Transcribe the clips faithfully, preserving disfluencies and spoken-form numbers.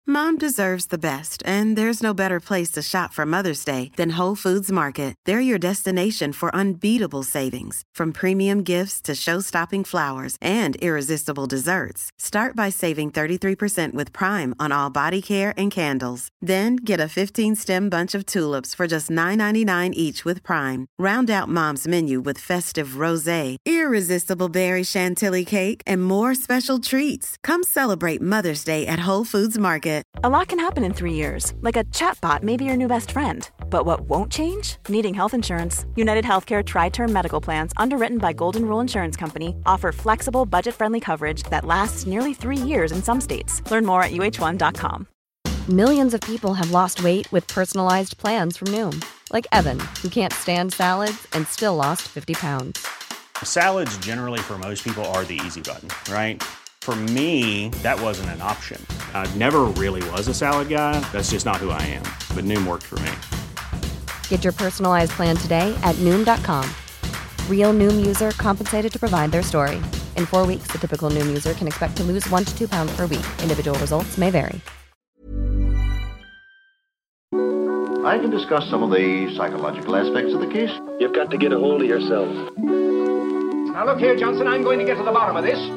Mom deserves the best, and there's no better place to shop for Mother's Day than Whole Foods Market. They're your destination for unbeatable savings, from premium gifts to show-stopping flowers and irresistible desserts. Start by saving thirty-three percent with Prime on all body care and candles. Then get a fifteen-stem bunch of tulips for just nine ninety-nine each with Prime. Round out Mom's menu with festive rosé, irresistible berry chantilly cake, and more special treats. Come celebrate Mother's Day at Whole Foods Market. A lot can happen in three years, like a chatbot may be your new best friend. But what won't change? Needing health insurance. United Healthcare Tri-Term Medical Plans, underwritten by Golden Rule Insurance Company, offer flexible, budget-friendly coverage that lasts nearly three years in some states. Learn more at U H one dot com. Millions of people have lost weight with personalized plans from Noom. Like Evan, who can't stand salads and still lost fifty pounds. Salads generally for most people are the easy button, right? For me, that wasn't an option. I never really was a salad guy. That's just not who I am. But Noom worked for me. Get your personalized plan today at Noom dot com. Real Noom user compensated to provide their story. In four weeks, the typical Noom user can expect to lose one to two pounds per week. Individual results may vary. I can discuss some of the psychological aspects of the case. You've got to get a hold of yourself. Now look here, Johnson, I'm going to get to the bottom of this.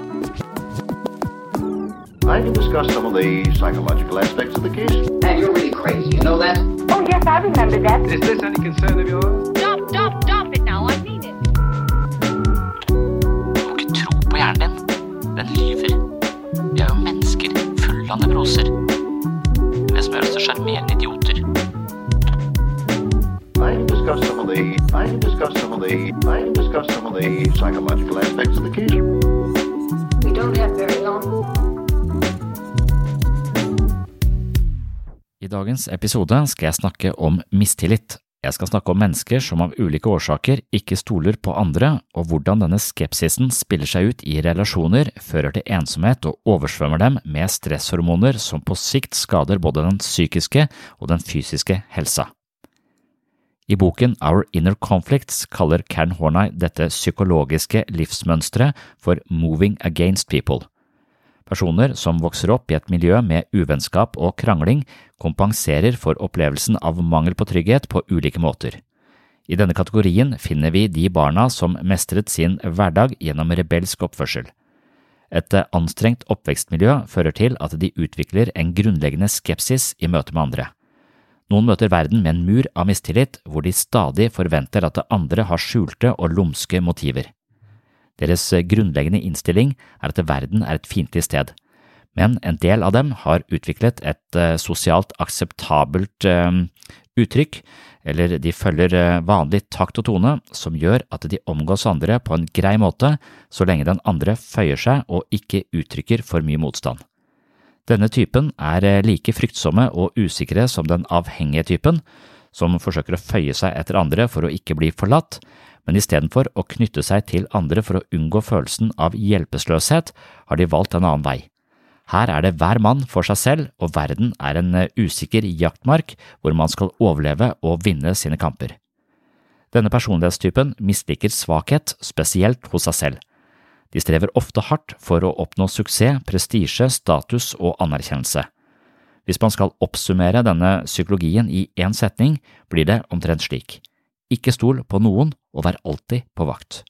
I can discuss some of the psychological aspects of the case. And you're really crazy, you know that? Oh, yes, I remember that. Is this any concern of yours? Stop, stop, stop it now, I mean it. Du må ikke tro på hjernen din. Den lyver. Vi er jo mennesker fulle av nevroser. Det som gjør oss til sjarmerende idioter. I can discuss some of the I can discuss some of the I can discuss some of the psychological aspects of the case. We don't have very long. I dagens episode skal jeg snakke om mistillit. Jeg skal snakke om mennesker som av ulike årsaker ikke stoler på andre, og hvordan denne skepsisen spiller seg ut i relasjoner, fører til ensomhet og oversvømmer dem med stresshormoner som på sikt skader både den psykiske og den fysiske helsa. I boken Our Inner Conflicts kaller Karen Horney dette psykologiske livsmønstre for moving against people. Personer som vokser opp i et miljø med uvennskap og krangling kompenserer for opplevelsen av mangel på trygghet på ulike måter. I denne kategorien finner vi de barna som mestret sin hverdag gjennom rebelsk oppførsel. Et anstrengt oppvekstmiljø fører til at de utvikler en grunnleggende skepsis i møte med andre. Noen møter verden med en mur av mistillit hvor de stadig forventer at det andre har skjulte og lumske motiver. Deres grunnleggende innstilling er at verden er et fiendtlig sted, men en del av dem har utviklet et sosialt akseptabelt uttrykk, eller de følger vanlig takt og tone som gjør at de omgås andre på en grei måte så lenge den andre føyer seg og ikke uttrykker for mye motstand. Denne typen er like fryktsomme og usikre som den avhengige typen, som forsøker å føye seg etter andre for å ikke bli forlatt, men i stedet for å knytte seg til andre for å unngå følelsen av hjelpeløshet, har de valgt en annen vei. Her er det hver mann for seg selv, og verden er en usikker jaktmark hvor man skal overleve og vinne sine kamper. Denne personlighetstypen misliker svakhet, spesielt hos seg selv. De strever ofte hardt for å oppnå suksess, prestisje, status og anerkjennelse. Hvis man skal oppsummere denne psykologien i en setning, blir det omtrent slik. Ikke stol på noen og vær alltid på vakt.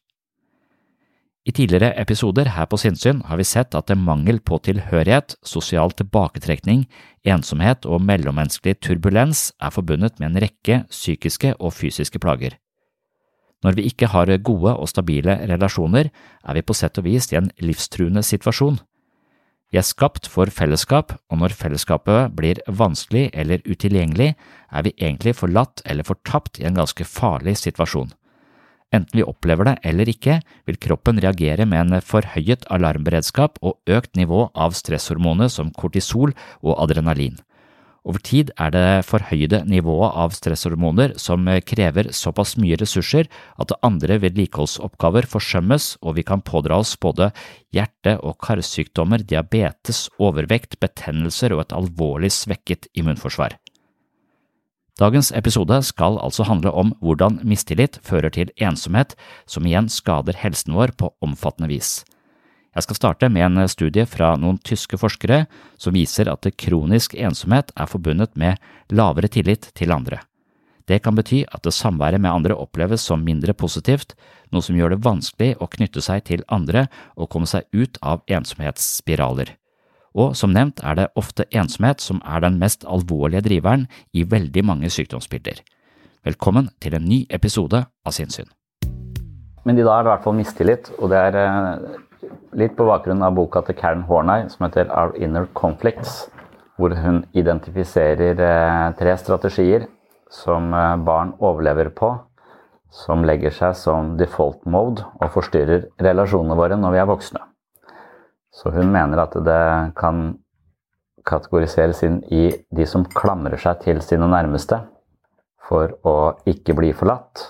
I tidligere episoder her på Sinnsyn har vi sett at det mangel på tilhørighet, sosial tilbaketrekning, ensomhet og mellommenneskelig turbulens er forbundet med en rekke psykiske og fysiske plager. Når vi ikke har gode og stabile relasjoner, er vi på sett og vis i en livstruende situasjon. Vi er skapt for fellesskap, og når fellesskapet blir vanskelig eller utilgjengelig, er vi egentlig forlatt eller fortapt i en ganske farlig situasjon. Enten vi opplever det eller ikke, vil kroppen reagere med en forhøyet alarmberedskap og økt nivå av stresshormoner som kortisol og adrenalin. Over tid er det forhøyede nivået av stresshormoner som krever såpass mye ressurser at andre vedlikeholdsoppgaver forsømmes, og vi kan pådra oss både hjerte- og karsykdommer, diabetes, overvekt, betennelser og et alvorlig svekket immunforsvar. Dagens episode skal altså handle om hvordan mistillit fører til ensomhet, som igjen skader helsen vår på omfattende vis. Jeg skal starte med en studie fra noen tyske forskere som viser at kronisk ensomhet er forbundet med lavere tillit til andre. Det kan bety at det samværet med andre oppleves som mindre positivt, noe som gjør det vanskelig å knytte seg til andre og komme seg ut av ensomhetsspiraler. Og som nevnt er det ofte ensomhet som er den mest alvorlige driveren i veldig mange sykdomsbilder. Velkommen til en ny episode av Sinnsyn. Men i dag er det i hvert fall mistillit, og det er litt på bakgrunn av boka til Karen Horney som heter Our Inner Conflicts, hvor hun identifiserer tre strategier som barn overlever på, som legger seg som default mode og forstyrrer relasjonene våre når vi er voksne. Så hun mener at det kan kategoriseres inn i de som klamrer seg til sine nærmeste for å ikke bli forlatt.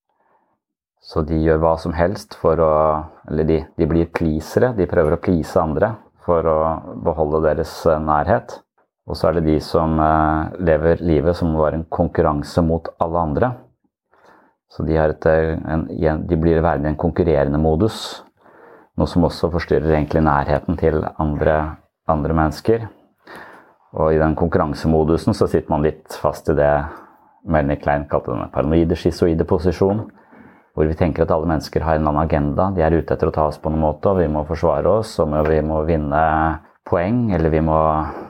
Så de gjør hva som helst for å, eller de, de blir pleasere, de prøver å please andre for å beholde deres nærhet. Og så er det de som lever livet som var en konkurranse mot alle andre. Så de, har et, en, de blir værende i en konkurrerende modus, noe som også forstyrrer egentlig nærheten til andre, andre mennesker. Og i den konkurransemodusen så sitter man litt fast i det Melanie Klein kalte den paranoide, schizoide posisjon, hvor vi tenker at alle mennesker har en annen agenda, de er ute etter å ta oss på noen måte, og vi må forsvare oss, og vi må vinne poeng, eller vi må...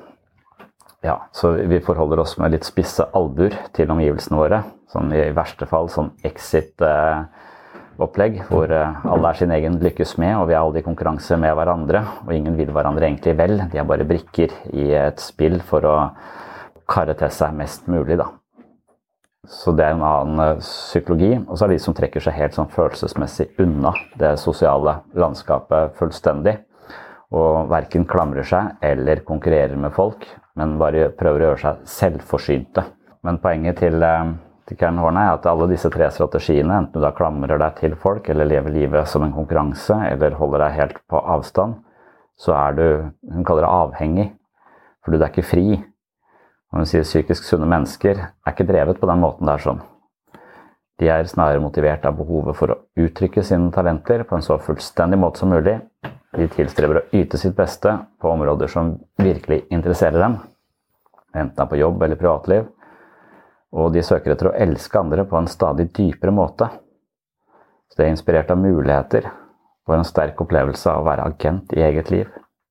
Ja, så vi forholder oss med litt spisse albuer til omgivelsene våre, sånn i verste fall sånn exit-opplegg, hvor alle er sin egen lykkes med, og vi er alle i konkurranse med hverandre, og ingen vil hverandre egentlig vel, de er bare brikker i et spill for å karre til seg mest mulig da. Så det er en annen psykologi, og så er det de som trekker seg helt sånn følelsesmessig unna det sosiale landskapet fullstendig, og hverken klamrer seg eller konkurrerer med folk, men bare prøver å gjøre seg selvforsynte. Men poenget til, til Karen Horney er at alle disse tre strategiene, enten du da klamrer deg til folk, eller lever livet som en konkurranse, eller holder deg helt på avstand, så er du, hun kaller det avhengig, for du er ikke fri. Og hun sier psykisk sunne mennesker er ikke drevet på den måten der sånn. De er snarere motivert av behovet for å uttrykke sine talenter på en så fullstendig måte som mulig. De tilstreber å yte sitt beste på områder som virkelig interesserer dem, enten er på jobb eller privatliv, og de søker etter å elske andre på en stadig dypere måte. Så det er inspirert av muligheter og en sterk opplevelse av å være agent i eget liv,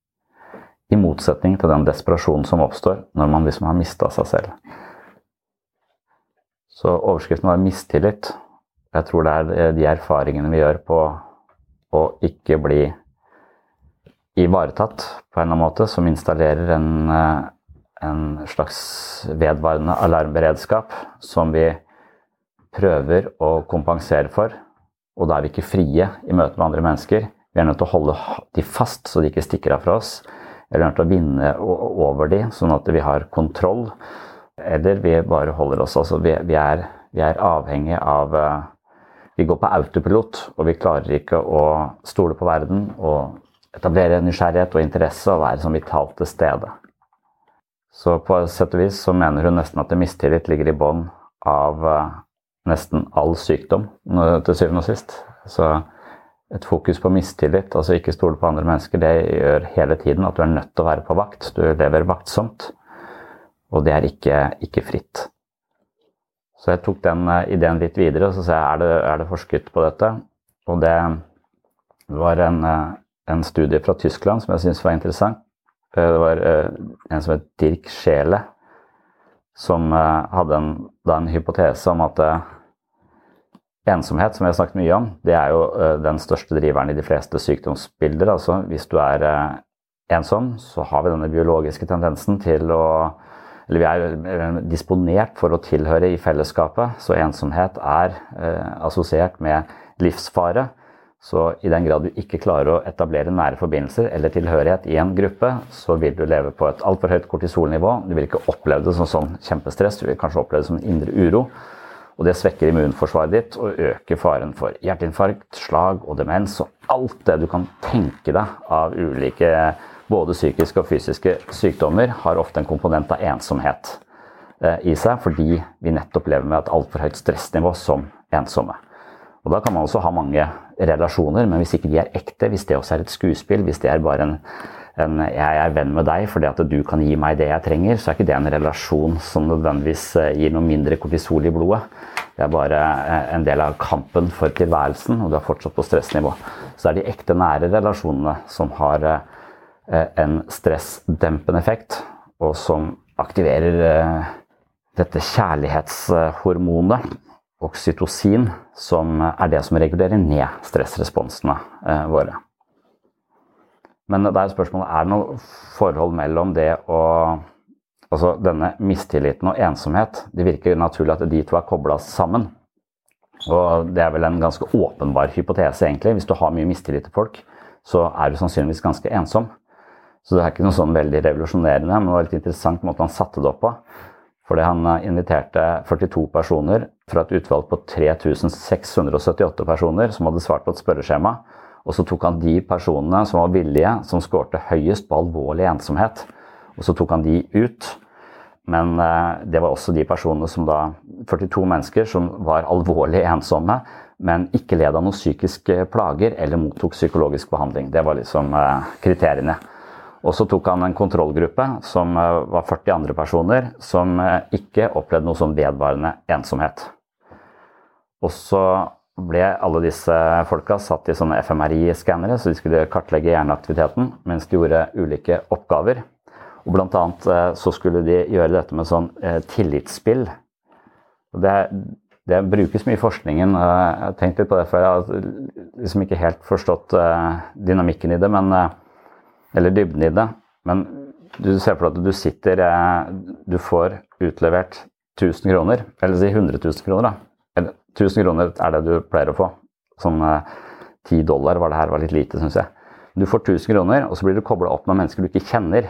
i motsetning til den desperasjonen som oppstår når man liksom har mistet seg selv. Så overskriften var mistillit. Jeg tror det er de erfaringene vi gjør på å ikke bli ivaretatt på en eller annen måte, som installerer en, en slags vedvarende alarmberedskap som vi prøver å kompensere for, og da er vi ikke frie i møte med andre mennesker. Vi er nødt til å holde de fast så de ikke stikker av fra oss, eller nødt til å vinne over de, sånn at vi har kontroll, eller vi bare holder oss, altså vi, vi, er, vi er avhengig av, vi går på autopilot, og vi klarer ikke å stole på verden, og etablere nysgjerrighet og interesse og være som vitalt til stede. Så på sett og vis så mener hun nesten at det mistillit ligger i bånd av uh, nesten all sykdom til syvende og sist. Så et fokus på mistillit, altså ikke stole på andre mennesker, det gjør hele tiden at du er nødt til å være på vakt. Du lever vaktsomt, og det er ikke, ikke fritt. Så jeg tok den uh, ideen litt videre, og så sa jeg, er det, er det forsket på dette? Og det var en... Uh, en studie fra Tyskland som jeg synes var interessant. Det var en som het Dirk Scheele, som hadde en, da en hypotese om at ensomhet, som vi har snakket mye om, det er jo den største driveren i de fleste sykdomsbilder. Altså, hvis du er ensom, så har vi denne biologiske tendensen til å, eller vi er disponert for å tilhøre i fellesskapet, så ensomhet er assosiert med livsfare. Så i den grad du ikke klarer å etablere nære forbindelser eller tilhørighet i en gruppe, så vil du leve på et alt for høyt kortisolnivå. Du vil ikke oppleve det som sånn kjempestress, du vil kanskje oppleve det som en indre uro. Og det svekker immunforsvaret ditt og øker faren for hjerteinfarkt, slag og demens. Og alt det du kan tenke deg av ulike både psykiske og fysiske sykdommer har ofte en komponent av ensomhet i seg, fordi vi nettopp lever med et alt for høyt stressnivå som ensomme. Og da kan man også ha mange relasjoner, men hvis ikke de er ekte, hvis det også er et skuespill, hvis det er bare en, en jeg er venn med deg fordi at du kan gi meg det jeg trenger, så er ikke det en relasjon som nødvendigvis gir noe mindre kortisol i blodet. Det er bare en del av kampen for tilværelsen, og du er fortsatt på stressnivå. Så er de ekte nære relasjonene som har en stressdempende effekt, og som aktiverer dette kjærlighetshormonet, oksytocin, som er det som regulerer ned stressresponsene våre. Men det er spørsmålet, er det noe forhold mellom det og altså denne mistilliten og ensomhet? Det virker naturlig at de to er koblet sammen. Og det er vel en ganske åpenbar hypotese egentlig. Hvis du har mye mistillit til folk, så er du sannsynligvis ganske ensom. Så det er ikke noe sånn veldig revolusjonerende, men det var litt interessant måte han satte det opp på. Fordi han inviterte førtito personer fra et utvalg på tre tusen seks hundre syttiåtte personer som hadde svart på et spørreskjema. Og så tok han de personene som var villige, som skårte høyest på alvorlig ensomhet. Og så tok han de ut. Men det var også de personene som da, førtito mennesker som var alvorlig ensomme, men ikke led av noen psykiske plager eller mottok psykologisk behandling. Det var liksom kriteriene. Og så tok han en kontrollgruppe som var førti andre personer som ikke opplevde noe som vedvarende ensomhet. Og så ble alle disse folka satt i sånne F M R I-skannere, så de skulle kartlegge hjerneaktiviteten mens de gjorde ulike oppgaver. Og blant annet så skulle de gjøre dette med sånn tillitsspill. Og det, det brukes mye i forskningen. Jeg har tenkt litt på det før. Jeg har liksom ikke helt forstått dynamikken i det, men eller dybden i det, men du ser for deg at du sitter, du får utlevert tusen kroner, eller si hundre tusen kroner da, eller tusen kroner er det du pleier å få, sånn ti dollar var det her, var litt lite synes jeg. Du får tusen kroner, og så blir du koblet opp med mennesker du ikke kjenner,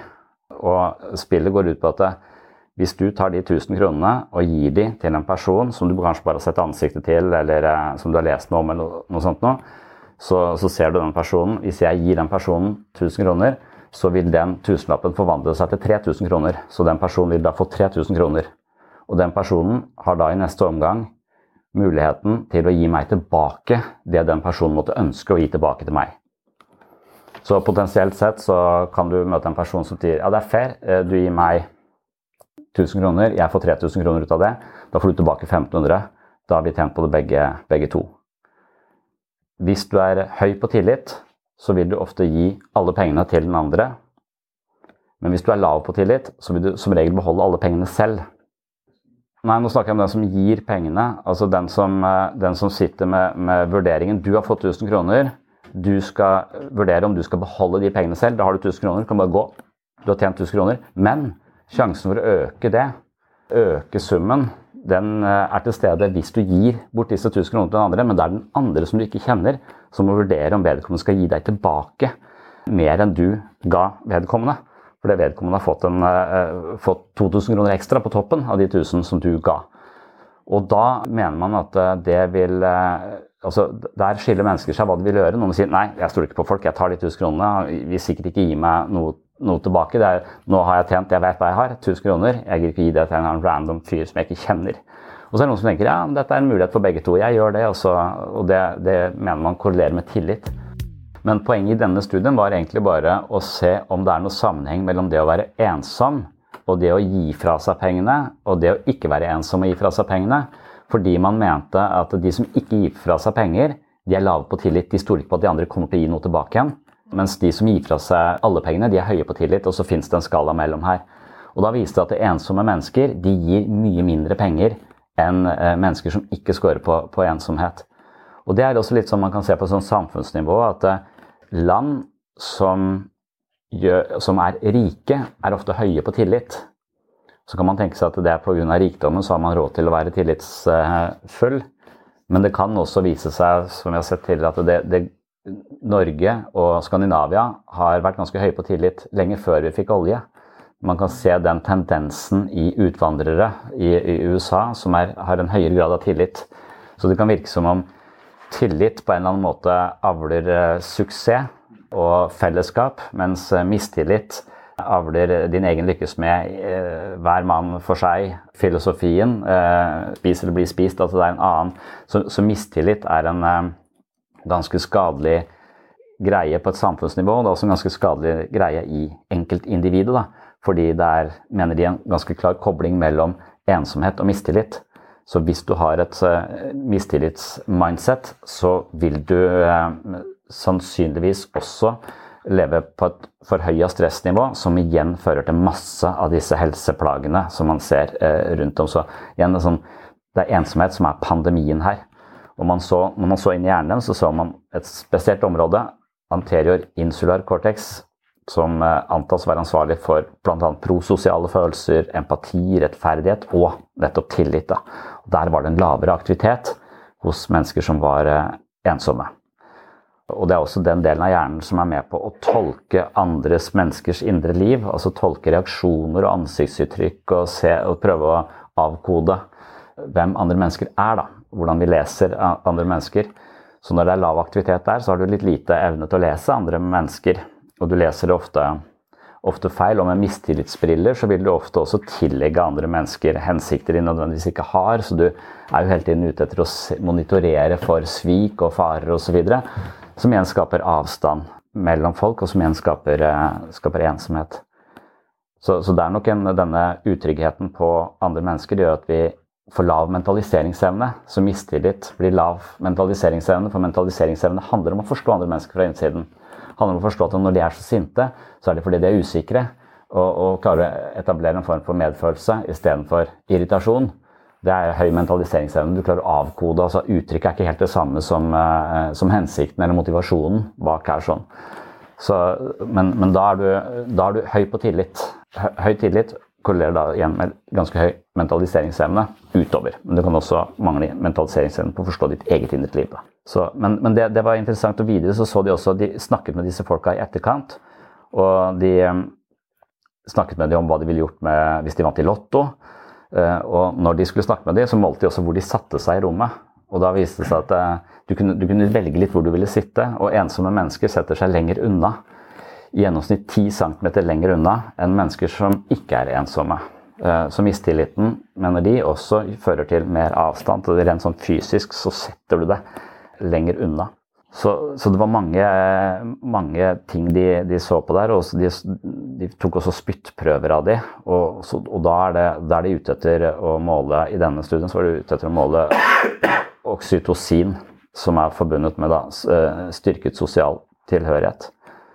og spillet går ut på at hvis du tar de tusen kronene og gir de til en person som du kanskje bare har sett ansiktet til, eller som du har lest noe om, eller noe sånt noe, Så, så ser du den personen, hvis jeg gir den personen tusen kroner, så vil den tusenlappen forvandle seg til tre tusen kroner. Så den personen vil da få tre tusen kroner. Og den personen har da i neste omgang muligheten til å gi meg tilbake det den personen måtte ønske å gi tilbake til meg. Så potensielt sett så kan du møte en person som sier, ja det er fair, du gir meg tusen kroner, jeg får tre tusen kroner ut av det, da får du tilbake femten hundre, da har vi tjent på det begge, begge to. Hvis du er høy på tillit, så vil du ofte gi alle pengene til den andre. Men hvis du er lav på tillit, så vil du som regel beholde alle pengene selv. Nei, nå snakker jeg om den som gir pengene, altså den som, den som sitter med, med vurderingen. Du har fått tusen kroner, du skal vurdere om du skal beholde de pengene selv. Da har du tusen kroner, du kan bare gå. Du har tjent tusen kroner. Men sjansen for å øke det, øke summen, den er til stede hvis du gir bort disse tusen kroner til den andre, men det er den andre som du ikke kjenner, som må vurdere om vedkommende skal gi deg tilbake mer enn du ga vedkommende. For det vedkommende har fått, en, uh, fått to tusen kroner ekstra på toppen av de tusen som du ga. Og da mener man at det vil, uh, altså der skiller mennesker seg hva de vil gjøre. Noen sier, nei, jeg stoler ikke på folk, jeg tar de tusen kronene, vil sikkert ikke gi meg noe noe tilbake. Det er, nå har jeg tjent, jeg vet hva jeg har, tusen kroner, jeg gir ikke gi det til en random fyr som jeg ikke kjenner. Og så er det noen som tenker, ja, dette er en mulighet for begge to, jeg gjør det, og, så, og det, det mener man korrelerer med tillit. Men poenget i denne studien var egentlig bare å se om det er noe sammenheng mellom det å være ensom, og det å gi fra seg pengene, og det å ikke være ensom og gi fra seg pengene, fordi man mente at de som ikke gir fra seg penger, de er lave på tillit, de stoler ikke på at de andre kommer til å gi noe tilbake igjen. Mens de som gir fra seg alle pengene, de er høye på tillit, og så finnes det en skala mellom her. Og da viste det at ensomme mennesker, de gir mye mindre penger enn eh, mennesker som ikke scorer på, på ensomhet. Og det er også litt som man kan se på sånn samfunnsnivå, at eh, land som, gjør, som er rike, er ofte høye på tillit. Så kan man tenke seg at det er på grunn av rikdommen, så har man råd til å være tillitsfull. Men det kan også vise seg, som vi har sett tidligere, at det, det Norge og Skandinavia har vært ganske høye på tillit lenge før vi fikk olje. Man kan se den tendensen i utvandrere i, i U S A som er, har en høyere grad av tillit. Så det kan virke som om tillit på en eller annen måte avler eh, suksess og fellesskap, mens eh, mistillit avler din egen lykkesmed, eh, hver mann for seg, filosofien, eh, spis eller bli spist, altså det er en annen. Så, så mistillit er en eh, ganske skadelig greie på et samfunnsnivå, og det er også en ganske skadelig greie i enkeltindividet, da. Fordi det er, mener de, en ganske klar kobling mellom ensomhet og mistillit. Så hvis du har et uh, mistillitsmindset, så vil du uh, sannsynligvis også leve på et forhøyet stressnivå, som igjen fører til masse av disse helseplagene som man ser uh, rundt om. Så igjen, det er, sånn, det er ensomhet som er pandemien her. Og man så, når man så inn i hjernen, så så man et spesielt område, anterior insular cortex, som antas å være ansvarlig for blant annet prososiale følelser, empati, rettferdighet og nettopp tillit. Da. Der var det en lavere aktivitet hos mennesker som var ensomme. Og det er også den delen av hjernen som er med på å tolke andres menneskers indre liv, altså tolke reaksjoner og ansiktsuttrykk og, se, og prøve å avkode hvem andre mennesker er, da. Hvordan vi leser andre mennesker. Så når det er lav aktivitet der, så har du litt lite evne til å lese andre mennesker. Og du leser det ofte, ofte feil, og med mistillitsbriller så vil du ofte også tillegge andre mennesker hensikter de nødvendigvis ikke har, så du er jo hele tiden ute etter å monitorere for svik og farer og så videre, som igjen skaper avstand mellom folk, og som igjen skaper, skaper ensomhet. Så, så det er nok en, denne utryggheten på andre mennesker gjør at vi får lav mentaliseringsevne, så mistillit blir lav mentaliseringsevne, for mentaliseringsevne handler om å forstå andre mennesker fra innsiden. Det handler om å forstå at når de er så sinte, så er det fordi de er usikre, og, og klarer å etablere en form for medfølelse i stedet for irritasjon. Det er høy mentaliseringsevne. Du klarer å avkode, altså uttrykket er ikke helt det samme som, uh, som hensikten eller motivasjonen bak er sånn. Så, men men da, er du, da er du høy på tillit. Høy, høy tillit korrelerer da igjen med ganske høy mentaliseringsevne utover. Men du kan også mangle mentaliseringsevne på å forstå ditt eget indre liv. Da. Så, men men det, det var interessant, og videre så så de også, de snakket med disse folka i etterkant, og de um, snakket med dem om hva de ville gjort med, hvis de vant i lotto, uh, og når de skulle snakke med dem, så målte de også hvor de satte seg i rommet, og da viste det seg at uh, du, kunne, du kunne velge litt hvor du ville sitte, og ensomme mennesker setter seg lenger unna, i gjennomsnitt ti centimeter lenger unna enn mennesker som ikke er ensomme. Uh, så mistilliten, mener de, også fører til mer avstand, og rent sånn fysisk så setter du det lenger unna. Så, så det var mange, mange ting de, de så på der, og de, de tok også spyttprøver av de, og, så, og da, er det, da er de ute etter å måle, i denne studien så var de ute etter å måle oksytocin, som er forbundet med da, styrket sosial tilhørighet.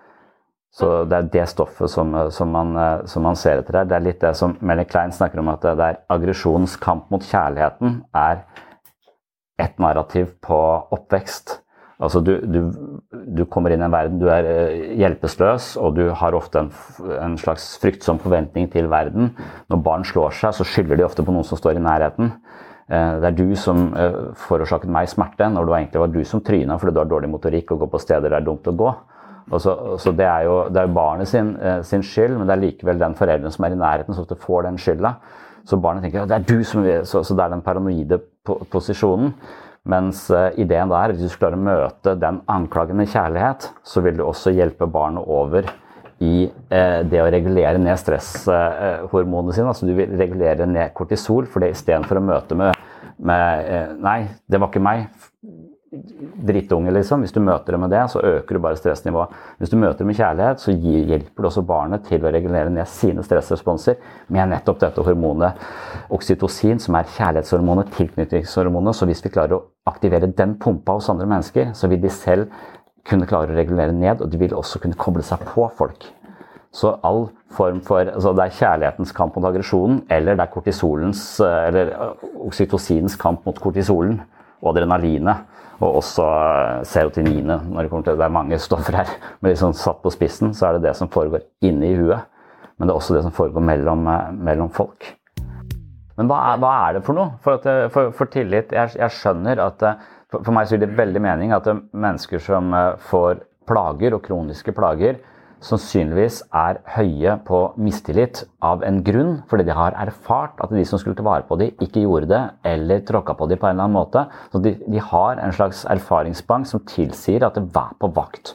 Så det er det stoffet som, som, man, som man ser etter her. Det er litt det som Melanie Klein snakker om, at det er aggresjonens kamp mot kjærligheten er et narrativ på oppvekst. Altså du, du, du kommer inn i en verden, du er hjelpeløs, og du har ofte en, en slags fryktsom forventning til verden. Når barn slår seg, så skylder de ofte på noen som står i nærheten. Det er du som forårsaket meg smerte, når det egentlig var du som trynet, fordi du har dårlig motorikk og går på steder det er dumt å gå. Og så, så det er jo, det er jo barnet sin, sin skyld, men det er likevel den foreldren som er i nærheten som ofte får den skylda. Så barnet tenker, ja, det er du som vil, så, så det er den paranoide posisjonen. Mens uh, ideen da er, hvis du klarer å møte den anklagen med kjærlighet, så vil du også hjelpe barnet over i uh, det å regulere ned stresshormonene uh, sine. Altså du vil regulere ned kortisol, for det i stedet for å møte med, med uh, nei, det var ikke meg, drittunge liksom. Hvis du møter det med det, så øker du bare stressnivået. Hvis du møter det med kjærlighet, så gir, hjelper du også barnet til å regulere ned sine stressresponser med nettopp dette hormonet oksytocin, som er kjærlighetshormonet, tilknytningshormonet. Så hvis vi klarer å aktivere den pumpa hos andre mennesker, så vil de selv kunne klare å regulere ned, og de vil også kunne koble seg på folk. Så all form for, altså det er kjærlighetens kamp mot aggresjonen, eller det er kortisolens, eller oksytocinens kamp mot kortisolen, og adrenalinet, og også serotoninet, når det kommer til, det er mange stoffer her, men liksom satt på spissen, så er det det som foregår inne i huet, men det er også det som foregår mellom, mellom folk. Men hva er, hva er det for noe? For, at, for, for tillit, jeg, jeg skjønner at, for, for meg så gir det veldig mening at mennesker som får plager og kroniske plager, sannsynligvis er høye på mistillit av en grunn, fordi de har erfart at de som skulle ta vare på dem ikke gjorde det, eller tråkket på dem på en eller annen måte. Så de, de har en slags erfaringsbank som tilsier at de var på vakt.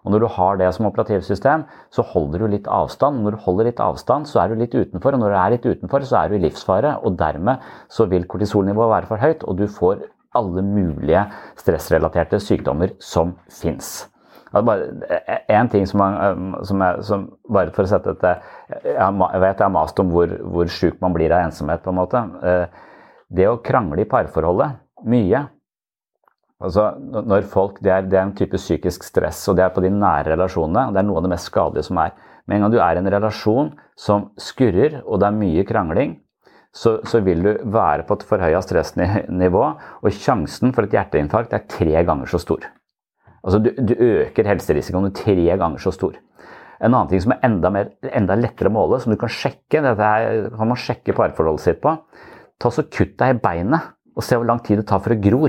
Og når du har det som operativsystem, så holder du litt avstand. Når du holder litt avstand, så er du litt utenfor, og når du er litt utenfor, så er du i livsfare, og dermed så vil kortisolnivået være for høyt, og du får alle mulige stressrelaterte sykdommer som finnes. En ting som, man, som, er, som bare for å sette dette, jeg vet jeg har mast om hvor, hvor syk man blir av ensomhet på en måte. Det å krangle i parforholdet, mye. Altså, når folk, det er, det er en type psykisk stress, og det er på de nære relasjonene, og det er noe av det mest skadelige som er. Men en gang du er i en relasjon som skurrer, og det er mye krangling, så, så vil du være på et forhøyet stressnivå, og sjansen for et hjerteinfarkt er tre ganger så stor. Altså, du, du øker helserisikoen tre ganger så stor. En annen ting som er enda, mer, enda lettere å måle, som du kan sjekke, dette her, kan man sjekke parforholdet sitt på, ta så kutt deg i beinet, og se hvor lang tid det tar for å gror.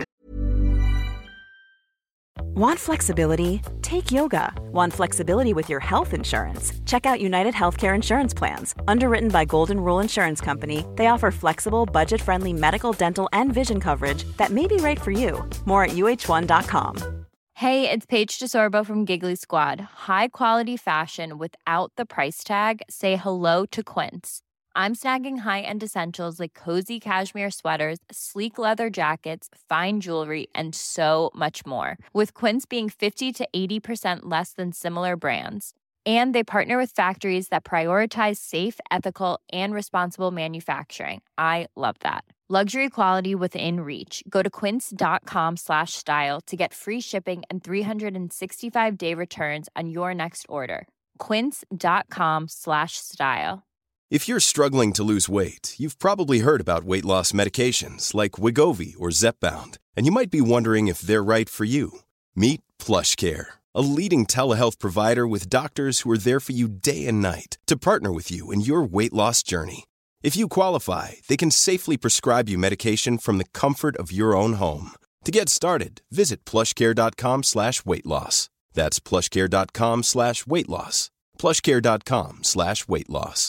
Want flexibility? Take yoga. Want flexibility with your health insurance? Check out United Healthcare Insurance Plans. Underwritten by Golden Rule Insurance Company, they offer flexible, budget-friendly medical, dental, and vision coverage that may be right for you. More at U H one dot com. Hey, it's Paige DeSorbo from Giggly Squad. High quality fashion without the price tag. Say hello to Quince. I'm snagging high-end essentials like cozy cashmere sweaters, sleek leather jackets, fine jewelry, and so much more. With Quince being fifty to eighty percent less than similar brands. And they partner with factories that prioritize safe, ethical, and responsible manufacturing. I love that. Luxury quality within reach. Go to quince.com slash style to get free shipping and three sixty-five day returns on your next order. Quince.com slash style. If you're struggling to lose weight, you've probably heard about weight loss medications like Wegovy or Zepbound, and you might be wondering if they're right for you. Meet PlushCare, a leading telehealth provider with doctors who are there for you day and night to partner with you in your weight loss journey. If you qualify, they can safely prescribe you medication from the comfort of your own home. To get started, visit plushcare.com slash weight loss. That's plushcare.com slash weight loss. plushcare.com slash weight loss.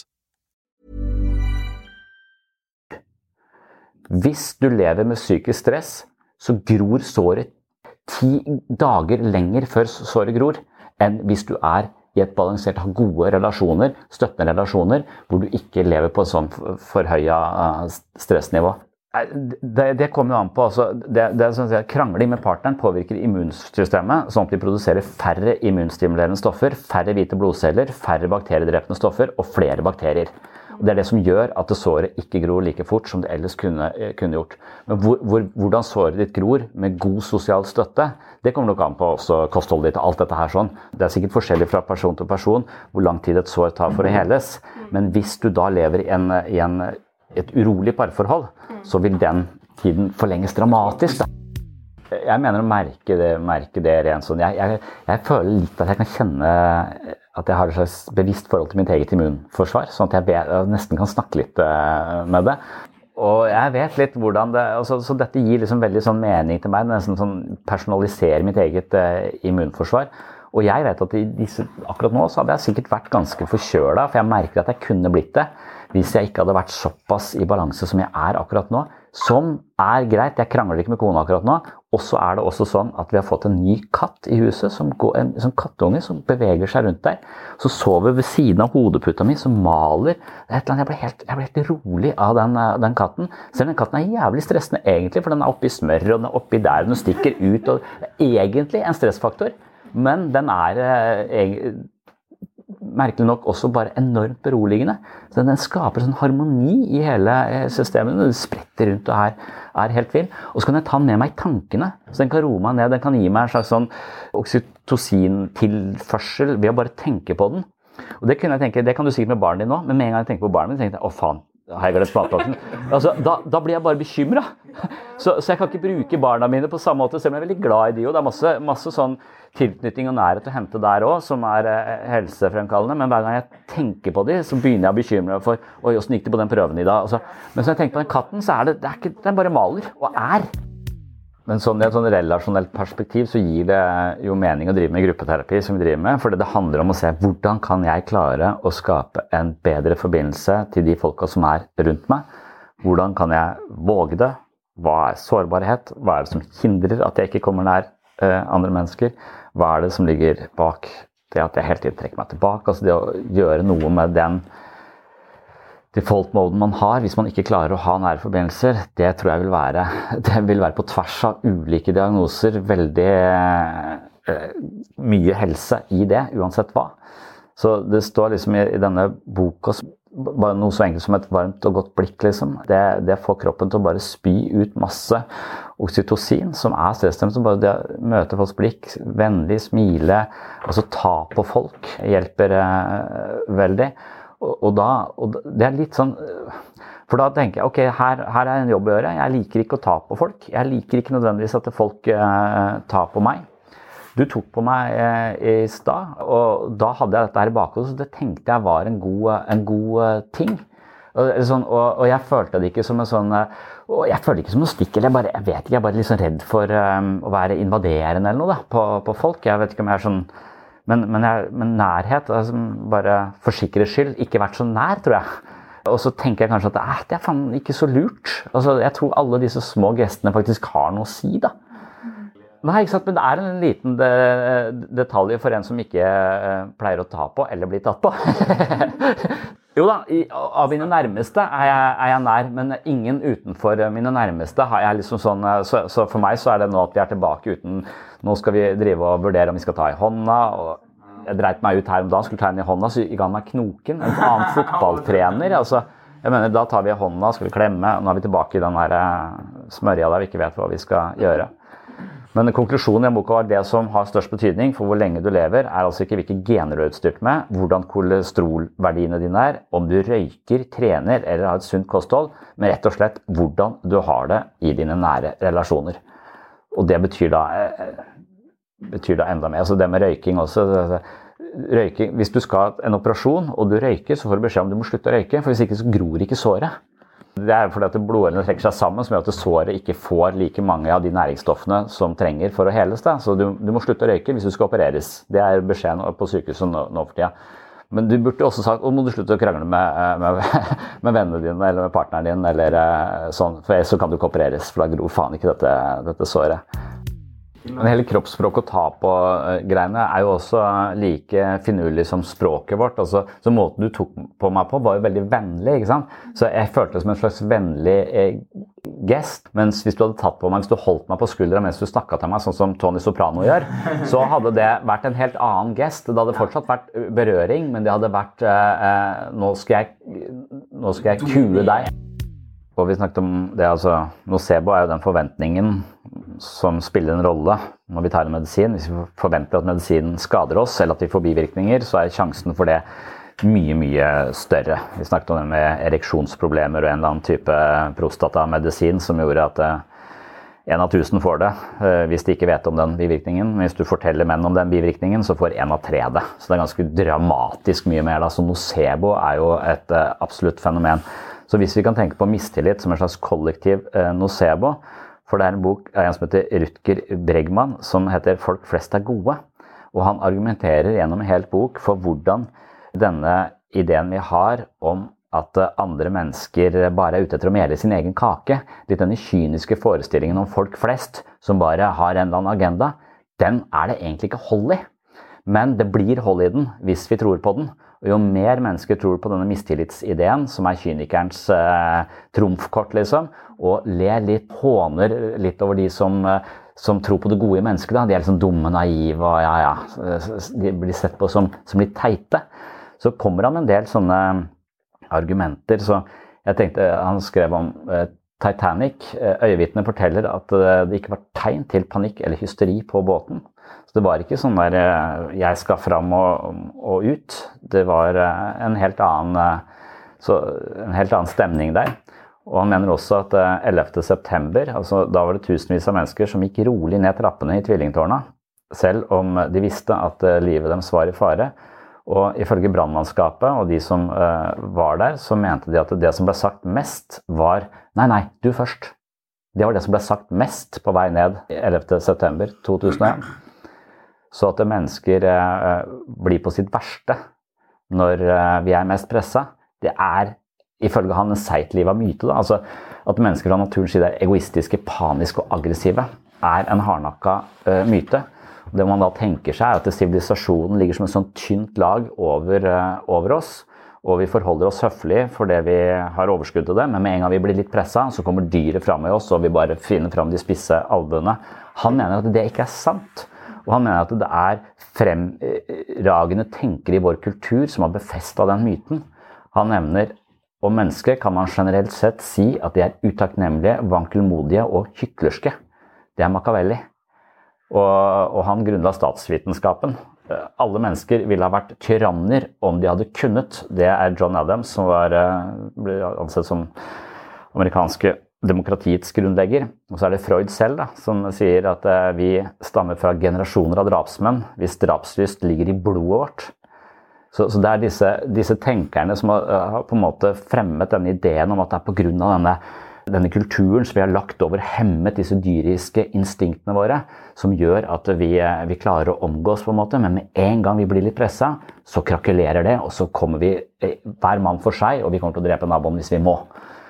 Hvis du lever med psykisk stress, så gror såret ti dager lenger før såret gror, enn hvis du er i et balansert, har gode relasjoner, støttende relasjoner, hvor du ikke lever på et sånn forhøyet stressnivå. Det, det kommer jo an på, altså, det, det er sånn at krangling med partneren påvirker immunsystemet, sånn at vi produserer færre immunstimulerende stoffer, færre hvite blodceller, færre bakteriedrepende stoffer og flere bakterier. Og det er det som gjør at det såret ikke gror like fort som det ellers kunne, kunne gjort. Men hvor, hvor, hvordan såret ditt gror med god sosial støtte, det kommer nok an på også kostholdet ditt og alt dette her sånn. Det er sikkert forskjellig fra person til person hvor lang tid et sår tar for å heles. Men hvis du da lever i, en, i en, et urolig parforhold, så vil den tiden forlenges dramatisk. Da. Jeg mener å merke det, merke det rent sånn. Jeg, jeg, jeg føler litt at jeg kan kjenne at jeg har et slags bevisst forhold til mitt eget immunforsvar, sånn at jeg, vet, jeg nesten kan snakke litt med det. Og jeg vet litt hvordan det, altså, så dette gir liksom veldig sånn mening til meg, nesten sånn personaliserer mitt eget uh, immunforsvar. Og jeg vet at i disse, akkurat nå så hadde jeg sikkert vært ganske forkjølet, for jeg merker at jeg kunne blitt det, hvis jeg ikke hadde vært såpass i balanse som jeg er akkurat nå, som er greit, jeg krangler ikke med kona akkurat nå, og så er det også sånn at vi har fått en ny katt i huset, som går, en, en sånn kattunge som beveger seg rundt der, så sover ved siden av hodeputa mi, som maler, det er et eller annet, jeg ble helt, jeg ble helt rolig av den, den katten, selv den katten er jævlig stressende egentlig, for den er oppi smør, og den er oppi der, den stikker ut, og det er egentlig en stressfaktor, men den er eh, merkelig nok også bare enormt beroligende. Så den skaper sånn harmoni i hele systemet. Den spretter rundt og er, er helt vild. Og så kan jeg ta den med meg i tankene. Så den kan roe meg ned. Den kan gi meg en slags sånn oksytocin-tilførsel ved å bare tenke på den. Og det, kunne jeg tenke, det kan du sikkert med barnet din nå, men med en gang jeg tenker på barnet min, tenkte jeg, å faen, har jeg glemt matpakken? Altså, da, da blir jeg bare bekymret. Så, så jeg kan ikke bruke barna mine på samme måte, selv om jeg er veldig glad i de, og det er masse, masse sånn tilknytning og nærhet å hente der også, som er eh, helsefremkallende, men hver gang jeg tenker på de, så begynner jeg å bekymre for, oi, hvordan gikk det på den prøven i dag? Altså, men så jeg tenker på den katten, så er det, det er ikke, den bare maler, og er. Men sånn, i et sånn relasjonelt perspektiv så gir det jo mening å drive med gruppeterapi som vi driver med, for det handler om å se hvordan kan jeg klare å skape en bedre forbindelse til de folka som er rundt meg. Hvordan kan jeg våge det? Hva er sårbarhet? Hva er det som hindrer at jeg ikke kommer nær eh, andre mennesker. Hva er det som ligger bak det at jeg hele tiden trekker meg tilbake? Altså det å gjøre noe med den default-moden man har, hvis man ikke klarer å ha nære forbindelser, det tror jeg vil være, det vil være på tvers av ulike diagnoser, veldig eh, mye helse i det, uansett hva. Så det står liksom i, i denne boka, bare noe så enkelt som et varmt og godt blikk, liksom. Det, det får kroppen til å bare spy ut masse oxytocin, som er stressdempende, som bare det å møte folks blikk, vennlig, smile, altså ta på folk, hjelper eh, veldig. Og, og da, og det er litt sånn, for da tenker jeg, ok, her, her er en jobb å gjøre, jeg liker ikke å ta på folk, jeg liker ikke nødvendigvis at folk eh, tar på meg. Du tok på meg eh, i stad, og da hadde jeg dette her i bakhodet, så det tenkte jeg var en god, en god ting. Og, sånn, og, og jeg følte det ikke som en sånn, og jeg følte ikke som noe stikk, eller jeg, bare, jeg vet ikke, jeg er bare litt sånn redd for um, å være invaderende eller noe da, på, på folk. Jeg vet ikke om jeg er sånn, Men, men, jeg, men nærhet, altså bare for sikkerhets skyld, ikke vært så nær, tror jeg. Og så tenker jeg kanskje at eh, det er faen ikke så lurt. Altså, jeg tror alle disse små gestene faktisk har noe å si, da. Nei, ikke sant, men det er en liten de, detalj for en som ikke uh, pleier å ta på, eller bli tatt på. Jo da, i, av mine nærmeste er jeg, er jeg nær, men ingen utenfor mine nærmeste har jeg liksom sånn, så, så for meg så er det nå at vi er tilbake uten, nå skal vi drive og vurdere om vi skal ta i hånda, og jeg dreit meg ut her om dagen, skulle ta henne i hånda, så i gang med knoken, en annen fotballtrener, altså, jeg mener, da tar vi i hånda, skal vi klemme, og nå er vi tilbake i den der smørja der vi ikke vet hva vi skal gjøre. Men konklusjonen i boka var det som har størst betydning for hvor lenge du lever, er altså ikke hvilke gener du er utstyrt med, hvordan kolesterolverdiene dine er, om du røyker, trener eller har et sunt kosthold, men rett og slett hvordan du har det i dine nære relasjoner. Og det betyr da, betyr da enda mer. Altså det med røyking også. Røyking, hvis du skal ha en operasjon og du røyker, så får du beskjed om du må slutte å røyke, for hvis ikke så gror ikke såret. Det er fordi at blodårene trekker seg sammen, som gjør at såret ikke får like mange av de næringsstoffene som trenger for å heles. Da. Så du, du må slutte å røyke hvis du skal opereres. Det er beskjeden på sykehuset nå, nå for tida. Men du burde også sagt, å, må du slutte å krangle med, med, med vennene dine eller med partneren din, eller sånn, for ellers så kan du ikke opereres, for da gror faen ikke dette, dette såret. Men hele kroppsspråk og ta på greiene er jo også like finurlig som språket vårt. Altså, så måten du tok på meg på var jo veldig vennlig, ikke sant? Så jeg følte det som en slags vennlig eh, gest. Mens hvis du hadde tatt på meg, hvis du holdt meg på skuldra mens du snakket til meg, sånn som Tony Soprano gjør, så hadde det vært en helt annen gest. Det hadde fortsatt vært berøring, men det hadde vært, eh, nå skal jeg, nå skal jeg kue deg. Og vi snakket om det, altså, nocebo er jo den forventningen som spiller en rolle når vi tar en medisin. Hvis vi forventer at medisinen skader oss, eller at vi får bivirkninger, så er sjansen for det mye, mye større. Vi snakket om det med ereksjonsproblemer og en eller annen type prostatamedisin som gjorde at en av tusen får det, hvis de ikke vet om den bivirkningen. Men hvis du forteller menn om den bivirkningen, så får en av tre det. Så det er ganske dramatisk mye mer da. Så nocebo er jo et absolutt fenomen. Så hvis vi kan tenke på mistillit som en slags kollektiv eh, nocebo, for det er en bok av en som heter Rutger Bregman, som heter Folk flest er gode, og han argumenterer gjennom en hel bok for hvordan denne ideen vi har om at andre mennesker bare er ute etter å mele sin egen kake, litt denne kyniske forestillingen om folk flest som bare har en eller annen agenda, den er det egentlig ikke hold i. Men det blir hold i den hvis vi tror på den. Og jo mer mennesker tror på denne mistillitsideen, som er kynikerens eh, trumfkort, liksom, og ler litt, håner litt over de som, eh, som tror på det gode i mennesket, da. De er liksom dumme, naive, og ja, ja, de blir sett på som, som litt teite. Så kommer han en del sånne argumenter, så jeg tenkte, han skrev om eh, Titanic. Øyevitner forteller at eh, det ikke var tegn til panikk eller hysteri på båten. Så det var ikke sånn der jeg skal fram og, og ut. Det var en helt annen, så, en helt annen stemning der. Og han mener også at ellevte september, altså da var det tusenvis av mennesker som gikk rolig ned trappene i tvillingtårna, selv om de visste at livet deres var i fare. Og ifølge brannmannskapet og de som uh, var der, så mente de at det som ble sagt mest var «Nei, nei, du først». Det var det som ble sagt mest på vei ned ellevte september to tusen og en. Så at mennesker eh, blir på sitt verste når eh, vi er mest presset, det er ifølge han en seigt liv av myte. Da. Altså at mennesker fra naturens side er egoistiske, paniske og aggressive. er en hardnakka uh, myte. Det man da tenker seg er at sivilisasjonen ligger som en sånn tynt lag over, uh, over oss, og vi forholder oss høflig fordi vi har overskudd til det, men med en gang vi blir litt presset, så kommer dyret frem i oss, og vi bare finner frem de spisse albuene. Han mener at det ikke er sant, og han mener at det er fremragende tenkere i vår kultur som har befestet den myten. Han nevner, om mennesker kan man generelt sett si at de er utakknemlige, vankelmodige og hyklerske. Det er Machiavelli. Og, og han grunnla statsvitenskapen. Alle mennesker ville ha vært tyranner om de hadde kunnet. Det er John Adams, som var, ble ansett som amerikanske demokratiets grunnlegger. Og så er det Freud selv da, som sier at vi stammer fra generasjoner av drapsmenn, hvis drapslyst ligger i blodet vårt. Så, så det er disse, disse tenkerne som har, har på en måte fremmet denne ideen om at det er på grunn av denne denne kulturen som vi har lagt over hemmet disse dyriske instinktene våre, som gjør at vi, vi klarer å omgås på en måte, men med en gang vi blir litt presset, så krakulerer det, og så kommer vi hver mann for seg, og vi kommer til å drepe naboen hvis vi må.